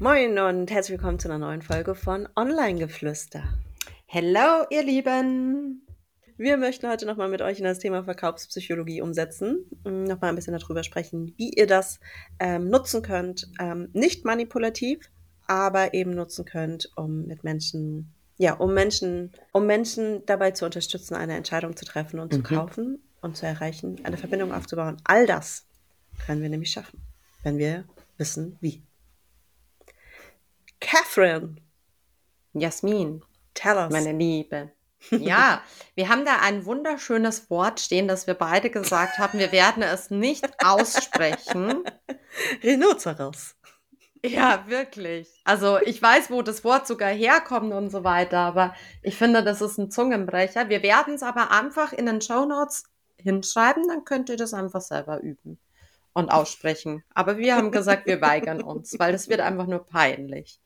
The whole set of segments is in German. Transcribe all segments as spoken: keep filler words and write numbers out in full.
Moin und herzlich willkommen zu einer neuen Folge von Online-Geflüster. Hello, ihr Lieben! Wir möchten heute nochmal mit euch in das Thema Verkaufspsychologie umsetzen, nochmal ein bisschen darüber sprechen, wie ihr das ähm, nutzen könnt, ähm, nicht manipulativ, aber eben nutzen könnt, um mit Menschen, ja, um Menschen, um Menschen dabei zu unterstützen, eine Entscheidung zu treffen und zu Mhm. kaufen und zu erreichen, eine Verbindung aufzubauen. All das können wir nämlich schaffen, wenn wir wissen, wie. Catherine, Jasmin, tell us. meine Liebe. Ja, wir haben da ein wunderschönes Wort stehen, das wir beide gesagt haben. Wir werden es nicht aussprechen. Rhinoceros. Ja, wirklich. Also ich weiß, wo das Wort sogar herkommt und so weiter, aber ich finde, das ist ein Zungenbrecher. Wir werden es aber einfach in den Shownotes hinschreiben, dann könnt ihr das einfach selber üben und aussprechen. Aber wir haben gesagt, wir weigern uns, weil das wird einfach nur peinlich.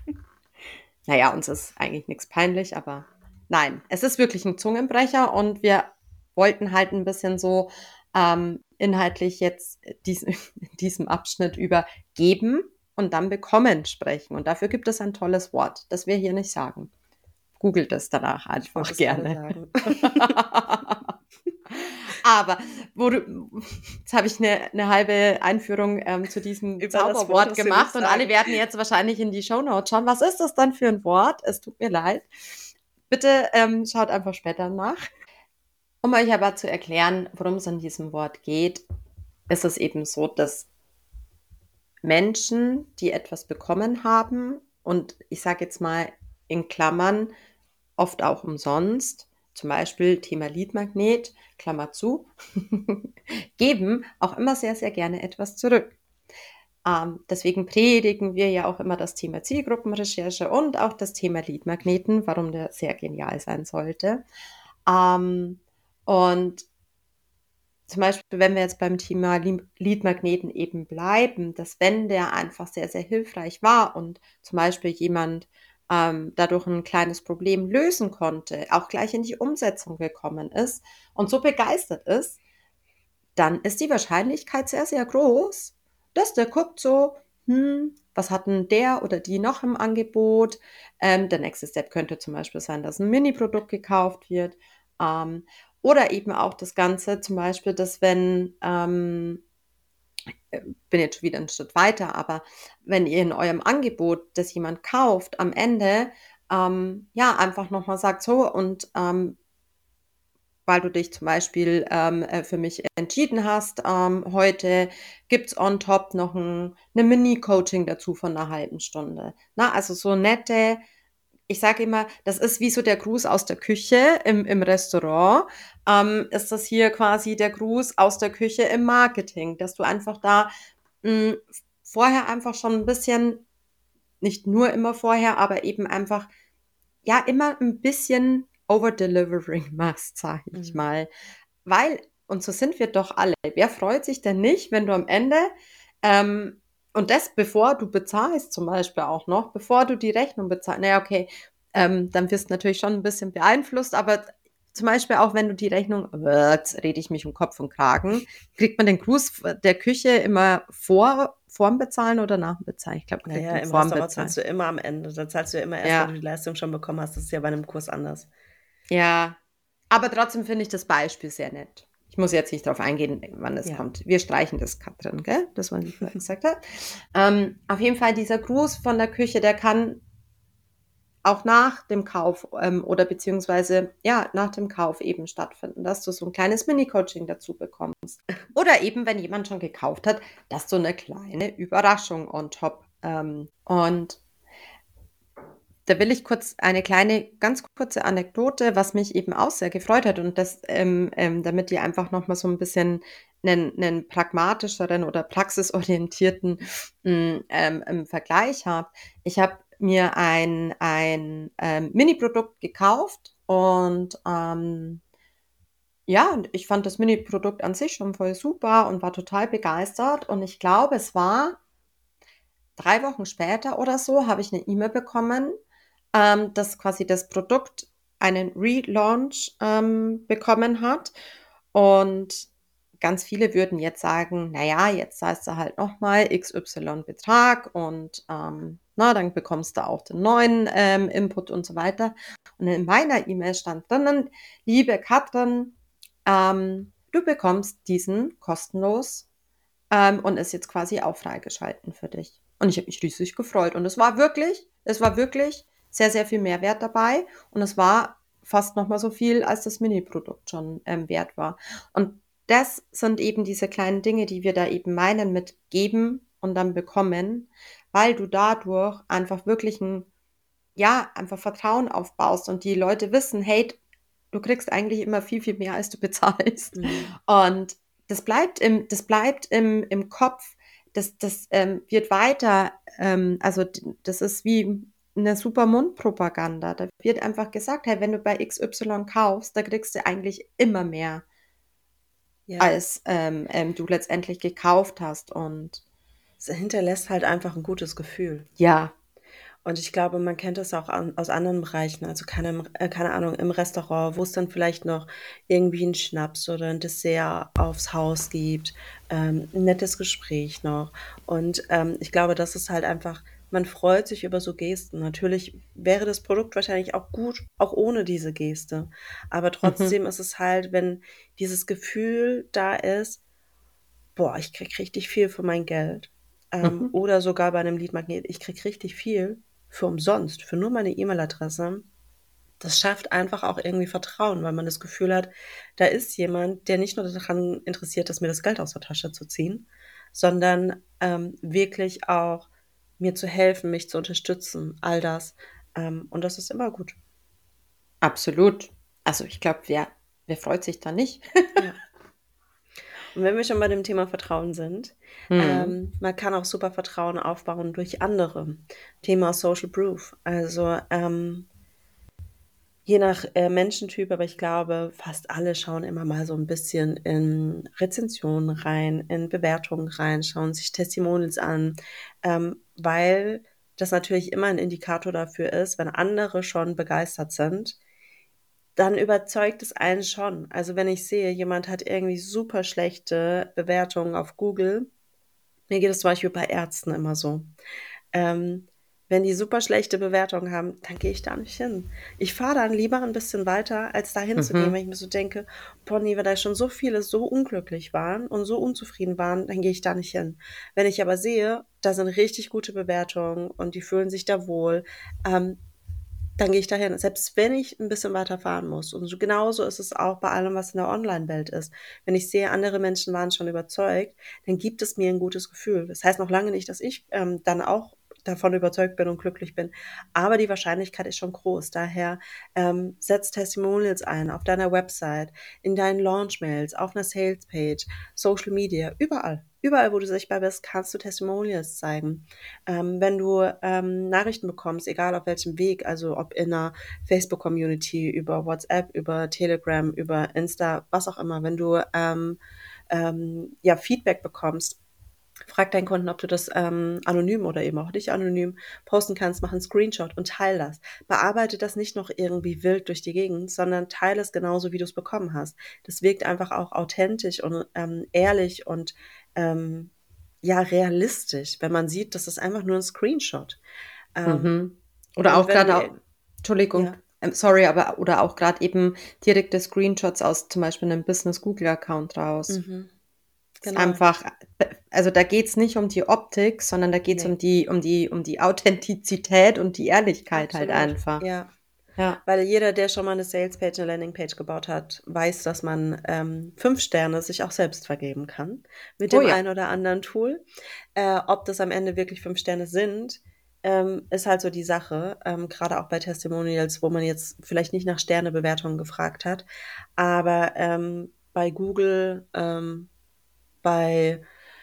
Naja, uns ist eigentlich nichts peinlich, aber nein, es ist wirklich ein Zungenbrecher und wir wollten halt ein bisschen so ähm, inhaltlich jetzt dies, in diesem Abschnitt über geben und dann bekommen sprechen. Und dafür gibt es ein tolles Wort, das wir hier nicht sagen. Googelt es danach Ich wollte einfach es gerade gerne. sagen. Aber wo du, jetzt habe ich eine, eine halbe Einführung ähm, zu diesem Über das Wort, Zauberwort das wir gemacht nicht und alle sagen. werden jetzt wahrscheinlich in die Shownotes schauen. Was ist das dann für ein Wort? Es tut mir leid. Bitte ähm, schaut einfach später nach. Um euch aber zu erklären, worum es in diesem Wort geht, ist es eben so, dass Menschen, die etwas bekommen haben und ich sage jetzt mal in Klammern, oft auch umsonst, zum Beispiel Thema Leadmagnet, Klammer zu, geben auch immer sehr, sehr gerne etwas zurück. Ähm, deswegen predigen wir ja auch immer das Thema Zielgruppenrecherche und auch das Thema Leadmagneten, warum der sehr genial sein sollte. Ähm, und zum Beispiel, wenn wir jetzt beim Thema Leadmagneten eben bleiben, dass wenn der einfach sehr, sehr hilfreich war und zum Beispiel jemand ähm, dadurch ein kleines Problem lösen konnte, auch gleich in die Umsetzung gekommen ist und so begeistert ist, dann ist die Wahrscheinlichkeit sehr, sehr groß, dass der guckt so, hm, was hat denn der oder die noch im Angebot? Ähm, der nächste Step könnte zum Beispiel sein, dass ein Mini-Produkt gekauft wird. Ähm, oder eben auch das Ganze zum Beispiel, dass wenn, ähm, bin jetzt schon wieder einen Schritt weiter, aber wenn ihr in eurem Angebot, das jemand kauft, am Ende ähm, ja einfach nochmal sagt, so und ähm, weil du dich zum Beispiel ähm, äh, für mich entschieden hast, ähm, heute gibt's on top noch ein 'ne Mini-Coaching dazu von einer halben Stunde. Na, also so nette ich sage immer, das ist wie so der Gruß aus der Küche im im Restaurant, ähm, ist das hier quasi der Gruß aus der Küche im Marketing, dass du einfach da, hm, vorher einfach schon ein bisschen nicht nur immer vorher, aber eben einfach ja, immer ein bisschen over-delivering machst, sage ich Mhm. mal. Weil und so sind wir doch alle. Wer freut sich denn nicht, wenn du am Ende ähm, und das bevor du bezahlst zum Beispiel auch noch, bevor du die Rechnung bezahlst. Na ja, okay, ähm, dann wirst du natürlich schon ein bisschen beeinflusst, aber zum Beispiel auch, wenn du die Rechnung jetzt rede ich mich um Kopf und Kragen, kriegt man den Gruß der Küche immer vor vorm Bezahlen oder nach dem Bezahlen? Ich glaube, man kriegt Naja, ihn im vorm Restaurant Bezahlen. zahlst du immer am Ende. Da zahlst du ja immer erst, wenn du Ja. die Leistung schon bekommen hast. Das ist ja bei einem Kurs anders. Ja, aber trotzdem finde ich das Beispiel sehr nett. Ich muss jetzt nicht darauf eingehen, wann es Ja. kommt. Wir streichen das Katrin, gell? Das, was ich vorher gesagt habe. Ähm, auf jeden Fall, dieser Gruß von der Küche, der kann auch nach dem Kauf ähm, oder beziehungsweise ja, nach dem Kauf eben stattfinden, dass du so ein kleines Mini-Coaching dazu bekommst. Oder eben, wenn jemand schon gekauft hat, dass du eine kleine Überraschung on top. Ähm, und da will ich kurz eine kleine, ganz kurze Anekdote, was mich eben auch sehr gefreut hat und das, ähm, ähm, damit ihr einfach noch mal so ein bisschen einen 'nen pragmatischeren oder praxisorientierten, hm, ähm, ähm, Vergleich habt. Ich habe mir ein ein, ähm, Mini-Produkt gekauft und, ähm, ja, und ich fand das Mini-Produkt an sich schon voll super und war total begeistert und ich glaube, es war drei Wochen später oder so habe ich 'ne E-Mail bekommen, ähm, dass quasi das Produkt einen Relaunch, ähm, bekommen hat. Und ganz viele würden jetzt sagen: „Na ja, jetzt zahlst du halt noch mal X Y Betrag und, ähm, Na, dann bekommst du auch den neuen ähm, Input und so weiter. Und in meiner E-Mail stand drinnen, liebe Katrin, ähm, du bekommst diesen kostenlos ähm, und ist jetzt quasi auch freigeschalten für dich. Und ich habe mich riesig gefreut. Und es war wirklich, es war wirklich sehr, sehr viel Mehrwert dabei. Und es war fast nochmal so viel, als das Mini-Produkt schon ähm, wert war. Und das sind eben diese kleinen Dinge, die wir da eben meinen mit geben und dann bekommen, weil du dadurch einfach wirklich ein, ja, einfach Vertrauen aufbaust und die Leute wissen, hey, du kriegst eigentlich immer viel, viel mehr, als du bezahlst. Mhm. Und das bleibt im, das bleibt im, im Kopf, das, das ähm, wird weiter, ähm, also d- das ist wie eine super Mundpropaganda. Da wird einfach gesagt, hey, wenn du bei X Y kaufst, da kriegst du eigentlich immer mehr, Ja. als ähm, ähm, du letztendlich gekauft hast. Und Es hinterlässt halt einfach ein gutes Gefühl. ja, Und ich glaube, man kennt das auch an, aus anderen Bereichen. Also keine, äh, keine Ahnung, im Restaurant, wo es dann vielleicht noch irgendwie einen Schnaps oder ein Dessert aufs Haus gibt, ähm, ein nettes Gespräch noch. Und ähm, ich glaube, das ist halt einfach, man freut sich über so Gesten. Natürlich wäre das Produkt wahrscheinlich auch gut, auch ohne diese Geste. Aber mhm, trotzdem ist es halt, wenn dieses Gefühl da ist, boah, ich krieg richtig viel für mein Geld. Ähm, mhm. oder sogar bei einem Leadmagnet, ich krieg richtig viel für umsonst, für nur meine E-Mail-Adresse. Das schafft einfach auch irgendwie Vertrauen, weil man das Gefühl hat, da ist jemand, der nicht nur daran interessiert ist, mir das Geld aus der Tasche zu ziehen, sondern ähm, wirklich auch mir zu helfen, mich zu unterstützen, all das. Ähm, und das ist immer gut. Absolut. Also ich glaube, wer, wer freut sich da nicht? Ja. Und wenn wir schon bei dem Thema Vertrauen sind, Mhm. ähm, man kann auch super Vertrauen aufbauen durch andere. Thema Social Proof. Also ähm, je nach äh, Menschentyp, aber ich glaube, fast alle schauen immer mal so ein bisschen in Rezensionen rein, in Bewertungen rein, schauen sich Testimonials an, ähm, weil das natürlich immer ein Indikator dafür ist, wenn andere schon begeistert sind, dann überzeugt es einen schon. Also wenn ich sehe, jemand hat irgendwie super schlechte Bewertungen auf Google, mir geht es zum Beispiel bei Ärzten immer so. Ähm, wenn die super schlechte Bewertungen haben, dann gehe ich da nicht hin. Ich fahre dann lieber ein bisschen weiter, als da hinzugehen, Mhm. weil ich mir so denke, boah, nee, weil da schon so viele so unglücklich waren und so unzufrieden waren, dann gehe ich da nicht hin. Wenn ich aber sehe, da sind richtig gute Bewertungen und die fühlen sich da wohl, ähm, dann gehe ich dahin, selbst wenn ich ein bisschen weiter fahren muss. Und so genauso ist es auch bei allem, was in der Online-Welt ist. Wenn ich sehe, andere Menschen waren schon überzeugt, dann gibt es mir ein gutes Gefühl. Das heißt noch lange nicht, dass ich ähm, dann auch davon überzeugt bin und glücklich bin. Aber die Wahrscheinlichkeit ist schon groß. Daher ähm, setz Testimonials ein auf deiner Website, in deinen Launch-Mails, auf einer Sales-Page, Social Media, überall. Überall, wo du sichtbar bist, kannst du Testimonials zeigen. Ähm, wenn du ähm, Nachrichten bekommst, egal auf welchem Weg, also ob in einer Facebook-Community, über WhatsApp, über Telegram, über Insta, was auch immer, wenn du ähm, ähm, ja, Feedback bekommst, frag deinen Kunden, ob du das ähm, anonym oder eben auch nicht anonym posten kannst, mach einen Screenshot und teile das. Bearbeite das nicht noch irgendwie wild durch die Gegend, sondern teile es genauso, wie du es bekommen hast. Das wirkt einfach auch authentisch und ähm, ehrlich und ähm, ja, realistisch, wenn man sieht, das ist einfach nur ein Screenshot. Ähm, Mhm. Oder und auch wenn du, gerade, ir- au Entschuldigung, ja, ähm, sorry, aber oder auch gerade eben direkte Screenshots aus zum Beispiel 'nem Business-Google-Account raus. mhm, Ist genau, einfach äh, also, da geht's nicht um die Optik, sondern da geht's nee, um die um die um die Authentizität und die Ehrlichkeit halt absolut, einfach. ja. Ja. Weil jeder, der schon mal eine Salespage, eine Landingpage gebaut hat, weiß, dass man ähm, fünf Sterne sich auch selbst vergeben kann mit Oh dem ja. einen oder anderen Tool. Äh, ob das am Ende wirklich fünf Sterne sind, ähm, ist halt so die Sache, ähm, grade auch bei Testimonials, wo man jetzt vielleicht nicht nach Sternebewertungen gefragt hat. Aber ähm, bei Google, ähm, bei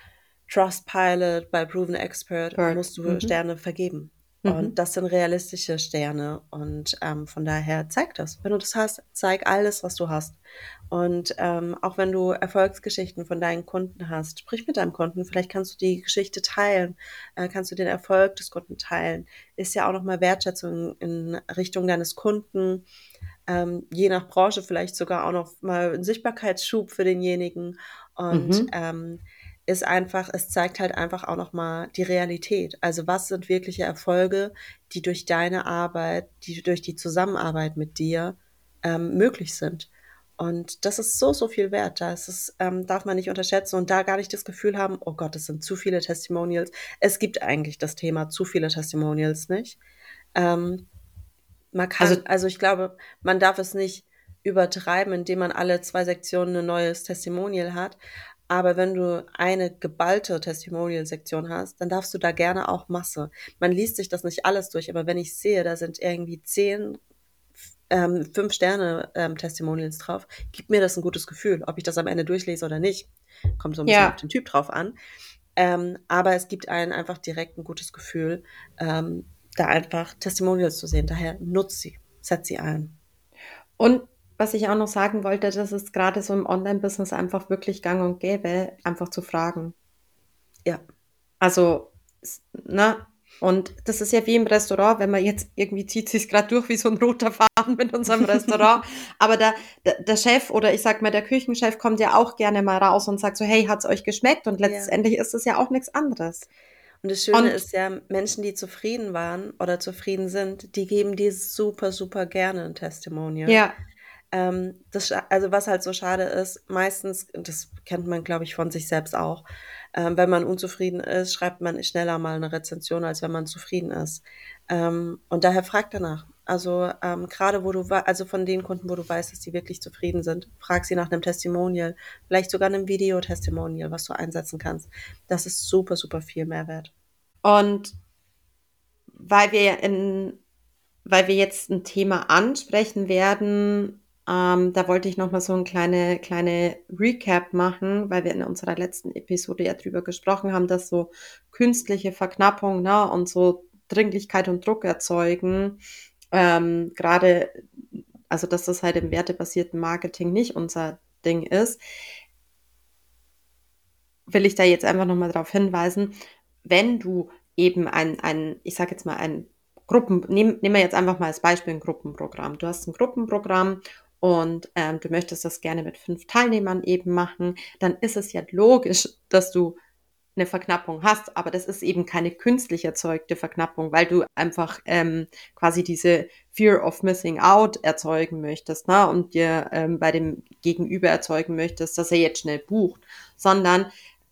Trustpilot, bei Proven Expert Bird. musst du Mhm. Sterne vergeben. Und Mhm. das sind realistische Sterne. Und ähm, von daher zeig das. Wenn du das hast, zeig alles, was du hast. Und ähm, auch wenn du Erfolgsgeschichten von deinen Kunden hast, sprich mit deinem Kunden. Vielleicht kannst du die Geschichte teilen, äh, kannst du den Erfolg des Kunden teilen. Ist ja auch nochmal Wertschätzung in Richtung deines Kunden. Ähm, je nach Branche vielleicht sogar auch noch mal ein Sichtbarkeitsschub für denjenigen. Und Mhm. ähm, ist einfach, es zeigt halt einfach auch nochmal die Realität. Also was sind wirkliche Erfolge, die durch deine Arbeit, die durch die Zusammenarbeit mit dir ähm, möglich sind. Und das ist so, so viel wert. Das ist, ähm, darf man nicht unterschätzen und da gar nicht das Gefühl haben, oh Gott, es sind zu viele Testimonials. Es gibt eigentlich das Thema zu viele Testimonials nicht. Ähm, man Also kann, also ich glaube, man darf es nicht übertreiben, indem man alle zwei Sektionen ein neues Testimonial hat. Aber wenn du eine geballte Testimonial-Sektion hast, dann darfst du da gerne auch Masse. Man liest sich das nicht alles durch, aber wenn ich sehe, da sind irgendwie zehn ähm, Fünf-Sterne-Testimonials drauf, gibt mir das ein gutes Gefühl, ob ich das am Ende durchlese oder nicht. Kommt so ein bisschen auf ja, den Typ drauf an. Ähm, aber es gibt einen einfach direkt ein gutes Gefühl, ähm, da einfach Testimonials zu sehen. Daher nutzt sie, setzt sie ein. und was ich auch noch sagen wollte, das ist gerade so im Online-Business einfach wirklich gang und gäbe, einfach zu fragen. Ja, Also, s ne? Und das ist ja wie im Restaurant, wenn man jetzt irgendwie zieht sich's grad durch wie so 'n roter Faden mit unserem Restaurant, aber der der der Chef oder ich sage mal, der Küchenchef kommt ja auch gerne mal raus und sagt so: „Hey, hat's euch geschmeckt?“ Und ja. letztendlich ist es ja auch nix anderes. Und das Schöne Und ist ja, Menschen, die zufrieden waren oder zufrieden sind, die geben dir super, super gerne ein Testimonial. ja, Ähm, das scha also, was halt so schade ist, meistens das kennt man, glaube ich, von sich selbst auch, ähm, wenn man unzufrieden ist, schreibt man schneller mal eine Rezension, als wenn man zufrieden ist. Ähm, und daher frag danach. Also, ähm, grade wo du wei also, von den Kunden, wo du weißt, dass die wirklich zufrieden sind, frag sie nach einem Testimonial, vielleicht sogar 'nem Video-Testimonial, was du einsetzen kannst. Das ist super, super viel Mehrwert. und weil wir in weil wir jetzt 'n Thema ansprechen werden, ähm, da wollte ich noch mal so 'n kleine kleine Recap machen, weil wir in unserer letzten Episode ja drüber gesprochen haben, dass so künstliche Verknappung, ne, und so Dringlichkeit und Druck erzeugen, ähm, grade also, dass das halt im wertebasierten Marketing nicht unser Ding ist, will ich da jetzt einfach noch mal drauf hinweisen, wenn du eben ein ein ich sage jetzt mal, ein Gruppen nehmen nehmen wir jetzt einfach mal als Beispiel 'n Gruppenprogramm. Du hast 'n Gruppenprogramm und, ähm, du möchtest das gerne mit fünf Teilnehmern eben machen, dann ist es ja logisch, dass du 'ne Verknappung hast, aber das ist eben keine künstlich erzeugte Verknappung, weil du einfach, ähm, quasi diese Fear of Missing Out erzeugen möchtest, ne, und dir, ähm, bei dem Gegenüber erzeugen möchtest, dass er jetzt schnell bucht, sondern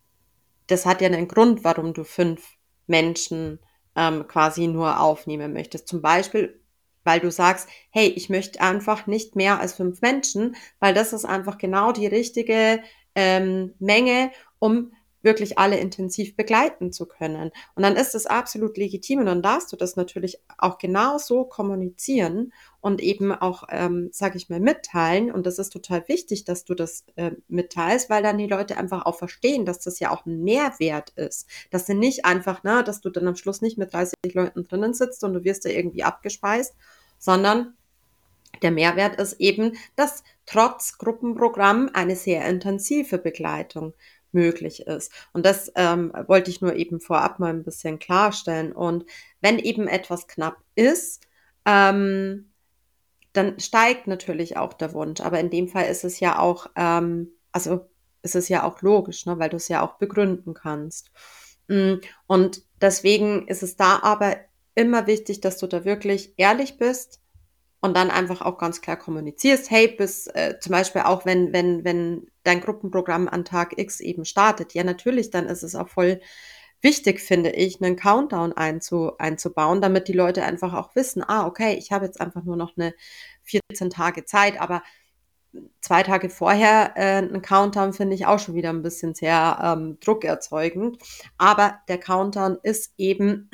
das hat ja 'nen Grund, warum du fünf Menschen, ähm, quasi nur aufnehmen möchtest. Zum Beispiel, weil du sagst: „Hey, ich möchte einfach nicht mehr als fünf Menschen, weil das ist einfach genau die richtige, ähm, Menge, um wirklich alle intensiv begleiten zu können.“ Und dann ist es absolut legitim und dann darfst du das natürlich auch genauso kommunizieren und eben auch, ähm, sage ich mal, mitteilen. Und das ist total wichtig, dass du das, äh, mitteilst, weil dann die Leute einfach auch verstehen, dass das ja auch 'n Mehrwert ist. Dass du nicht einfach ne, dass du dann am Schluss nicht mit dreißig Leuten drinnen sitzt und du wirst da irgendwie abgespeist, sondern der Mehrwert ist eben, dass trotz Gruppenprogramm eine sehr intensive Begleitung möglich ist. Und das, ähm, wollte ich nur eben vorab mal 'n bisschen klarstellen. Und wenn eben etwas knapp ist, ähm, dann steigt natürlich auch der Wunsch. Aber in dem Fall ist es ja auch, ähm also, ist es ja auch logisch, ne, weil du's ja auch begründen kannst. Hm, und deswegen ist es da aber immer wichtig, dass du da wirklich ehrlich bist und dann einfach auch ganz klar kommunizierst: „Hey, bis“ äh, zum Beispiel auch, wenn wenn wenn dein Gruppenprogramm an Tag X eben startet. Ja, natürlich, dann ist es auch voll wichtig, finde ich, 'nen Countdown einzu einzubauen, damit die Leute einfach auch wissen: „Ah, okay, ich habe jetzt einfach nur noch 'ne vierzehn Tage Zeit.“ Aber zwei Tage vorher, äh, 'n Countdown finde ich auch schon wieder 'n bisschen sehr, ähm, druckerzeugend. Aber der Countdown ist eben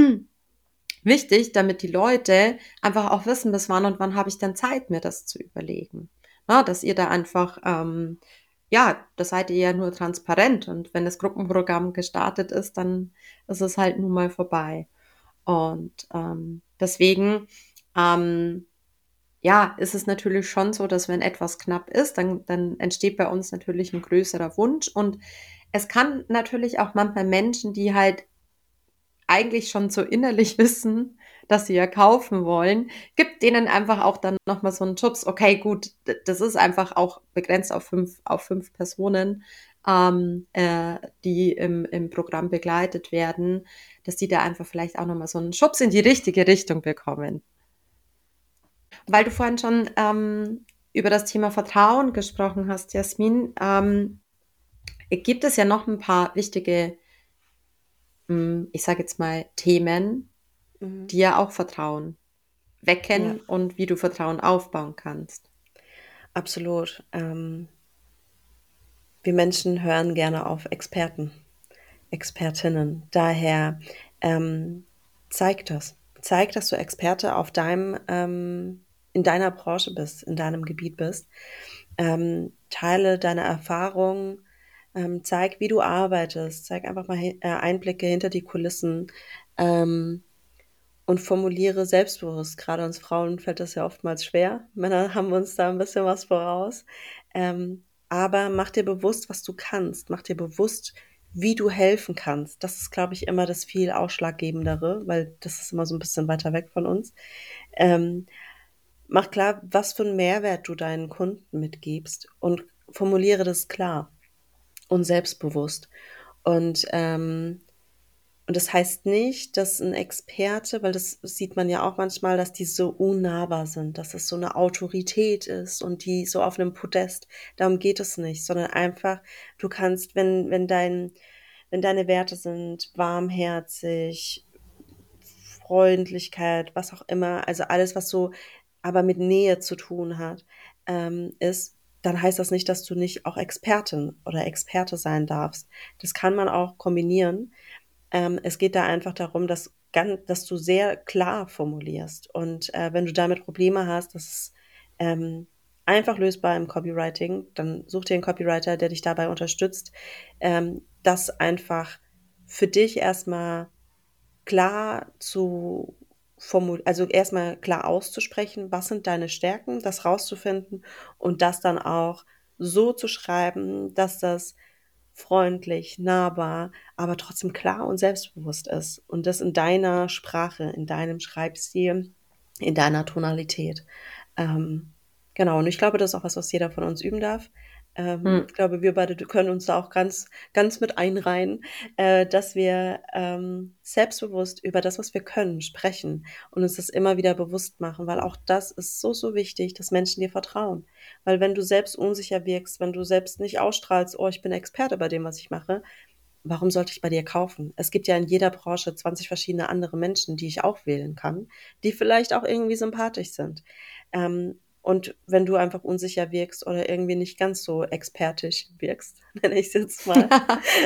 wichtig, damit die Leute einfach auch wissen, bis wann und wann habe ich denn Zeit, mir das zu überlegen. Ne, dass ihr da einfach, ähm ja, da seid ihr ja nur transparent und wenn das Gruppenprogramm gestartet ist, dann ist es halt nun mal vorbei. Und, ähm, deswegen, ähm, ja, ist es natürlich schon so, dass wenn etwas knapp ist, dann dann entsteht bei uns natürlich 'n größerer Wunsch und es kann natürlich auch manchmal Menschen, die halt eigentlich schon so innerlich wissen, dass sie ja kaufen wollen, gibt denen einfach auch dann noch mal so 'n Schubs. Okay, gut, d das ist einfach auch begrenzt auf fünf auf fünf Personen. ähm, äh, die im, im Programm begleitet werden, dass die da einfach vielleicht auch nochmal so einen Schubs in die richtige Richtung bekommen. Weil du vorhin schon ähm, über das Thema Vertrauen gesprochen hast, Jasmin, ähm, gibt es ja noch ein paar wichtige, mh, ich sage jetzt mal, Themen, Mhm. die ja auch Vertrauen Ja, wecken und wie du Vertrauen aufbauen kannst. absolut. Ähm, wir Menschen hören gerne auf Experten, Expertinnen. Daher ähm, zeig das. Zeig, dass du Experte auf deinem, ähm, in deiner Branche bist, in deinem Gebiet bist. Ähm, teile deine Erfahrungen, ähm, zeig, wie du arbeitest, zeig einfach mal hi- äh, Einblicke hinter die Kulissen. Ähm, und formuliere selbstbewusst. Gerade uns Frauen fällt das ja oftmals schwer. Männer haben uns da ein bisschen was voraus. Ähm, aber mach dir bewusst, was du kannst. Mach dir bewusst, wie du helfen kannst. Das ist, glaube ich, immer das viel Ausschlaggebendere, weil das ist immer so ein bisschen weiter weg von uns. Ähm, mach klar, was für einen Mehrwert du deinen Kunden mitgibst und formuliere das klar und selbstbewusst. Und ähm, und das heißt nicht, dass ein Experte, weil das sieht man ja auch manchmal, dass die so unnahbar sind, dass es so eine Autorität ist und die so auf einem Podest. Darum geht es nicht, sondern einfach, du kannst, wenn wenn dein wenn deine Werte sind warmherzig, Freundlichkeit, was auch immer, also alles, was so aber mit Nähe zu tun hat, ähm, ist, dann heißt das nicht, dass du nicht auch Expertin oder Experte sein darfst. Das kann man auch kombinieren. Ähm, es geht da einfach darum, dass, gan- dass du sehr klar formulierst. Und äh, wenn du damit Probleme hast, das ist ähm, einfach lösbar im Copywriting, dann such dir einen Copywriter, der dich dabei unterstützt, ähm, das einfach für dich erstmal klar zu formulieren, also erstmal klar auszusprechen, was sind deine Stärken, das rauszufinden und das dann auch so zu schreiben, dass das freundlich, nahbar, aber trotzdem klar und selbstbewusst ist. Und das in deiner Sprache, in deinem Schreibstil, in deiner Tonalität. Ähm, genau, und ich glaube, das ist auch was, was jeder von uns üben darf. Ähm, Hm. ich glaube, wir beide können uns da auch ganz, ganz mit einreihen, äh, dass wir ähm, selbstbewusst über das, was wir können, sprechen und uns das immer wieder bewusst machen, weil auch das ist so, so wichtig, dass Menschen dir vertrauen. Weil wenn du selbst unsicher wirkst, wenn du selbst nicht ausstrahlst, oh, ich bin Experte bei dem, was ich mache, warum sollte ich bei dir kaufen? Es gibt ja in jeder Branche zwanzig verschiedene andere Menschen, die ich auch wählen kann, die vielleicht auch irgendwie sympathisch sind. Ähm, und wenn du einfach unsicher wirkst oder irgendwie nicht ganz so expertisch wirkst, nenne ich es jetzt mal,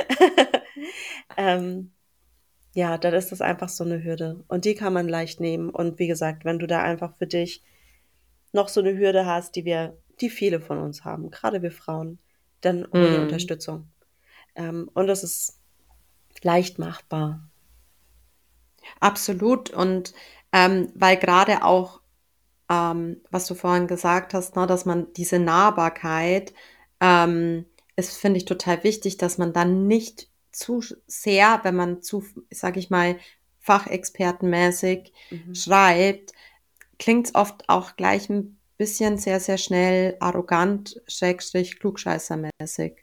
ähm, ja, dann ist das einfach so eine Hürde. Und die kann man leicht nehmen. Und wie gesagt, wenn du da einfach für dich noch so eine Hürde hast, die wir, die viele von uns haben, gerade wir Frauen, dann hol dir Hm. Unterstützung. Ähm, und das ist leicht machbar. Absolut. Und ähm, weil gerade auch, ähm, was du vorhin gesagt hast, ne, dass man diese Nahbarkeit, ähm, ist, finde ich, total wichtig, dass man dann nicht zu sehr, wenn man zu, sag ich mal, fachexpertenmäßig Mhm. schreibt, klingt es oft auch gleich ein bisschen sehr, sehr schnell arrogant, schrägstrich klugscheißermäßig.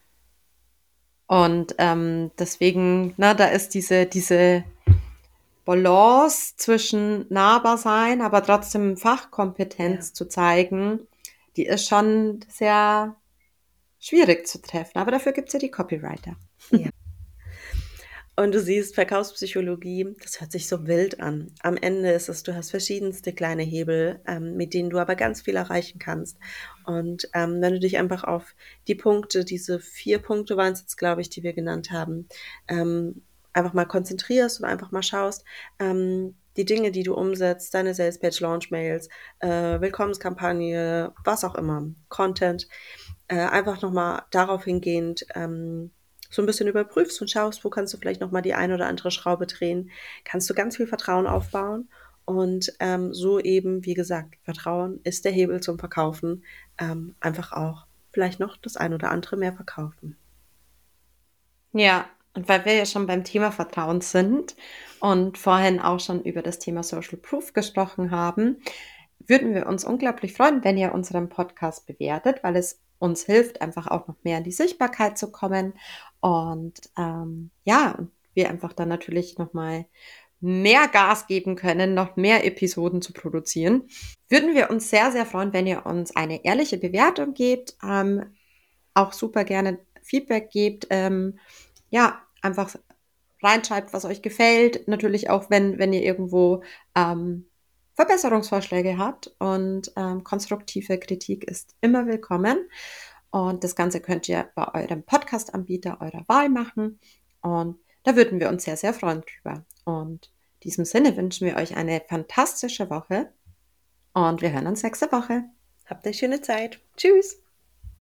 Und ähm, deswegen, na, da ist diese, diese Balance zwischen nahbar sein, aber trotzdem Ja. Fachkompetenz zu zeigen, die ist schon sehr schwierig zu treffen. Aber dafür gibt's ja die Copywriter. Ja. Und du siehst, Verkaufspsychologie, das hört sich so wild an. Am Ende ist es, du hast verschiedenste kleine Hebel, ähm, mit denen du aber ganz viel erreichen kannst. Und ähm, wenn du dich einfach auf die Punkte, diese vier Punkte waren es jetzt, glaube ich, die wir genannt haben, ähm, einfach mal konzentrierst und einfach mal schaust, ähm, die Dinge, die du umsetzt, deine Salespage, Launch-Mails, äh, Willkommenskampagne, was auch immer, Content, äh, einfach nochmal darauf hingehend, ähm, so ein bisschen überprüfst und schaust, wo kannst du vielleicht noch mal die eine oder andere Schraube drehen, kannst du ganz viel Vertrauen aufbauen und ähm, so eben, wie gesagt, Vertrauen ist der Hebel zum Verkaufen, ähm, einfach auch vielleicht noch das ein oder andere mehr verkaufen. Ja, und weil wir ja schon beim Thema Vertrauen sind und vorhin auch schon über das Thema Social Proof gesprochen haben, würden wir uns unglaublich freuen, wenn ihr unseren Podcast bewertet, weil es uns hilft, einfach auch noch mehr in die Sichtbarkeit zu kommen. Und ähm, ja, und wir einfach dann natürlich nochmal mehr Gas geben können, noch mehr Episoden zu produzieren. Würden wir uns sehr, sehr freuen, wenn ihr uns eine ehrliche Bewertung gebt, ähm, auch super gerne Feedback gebt, ähm, ja, einfach reinschreibt, was euch gefällt. Natürlich auch, wenn, wenn ihr irgendwo ähm, Verbesserungsvorschläge habt, und ähm, konstruktive Kritik ist immer willkommen. Und das Ganze könnt ihr bei eurem Podcast-Anbieter eurer Wahl machen. Und da würden wir uns sehr, sehr freuen drüber. Und in diesem Sinne wünschen wir euch eine fantastische Woche und wir hören uns nächste Woche. Habt eine schöne Zeit. Tschüss.